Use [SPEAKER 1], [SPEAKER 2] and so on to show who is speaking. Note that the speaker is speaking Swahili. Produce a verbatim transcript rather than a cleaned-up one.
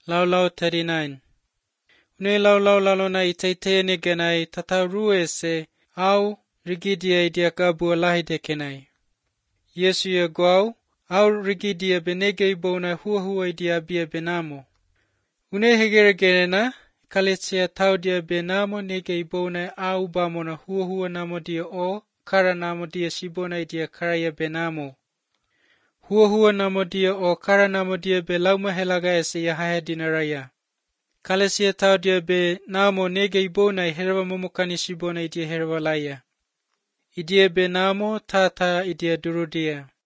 [SPEAKER 1] Lau lau thirty-nine. Une lau lau lau na itaite ne genai tata rue se au rigidia idia kabu alahi de kenai. Yesu ya guau au rigidia benege ibona hua hua idia bia benamo. Une hegere genena kalesia taudia benamo nege ibona au bamona hua hua namo dia o kara namo dia sibona idia karaya benamo. Hua hua namo dia o kara namo dia be lauma helaga ese ya haya dinaraya. Kalesia taudia be namo nege ibona herwa momokani sibona idia herwa laya. Idia be namo tata idia durudia.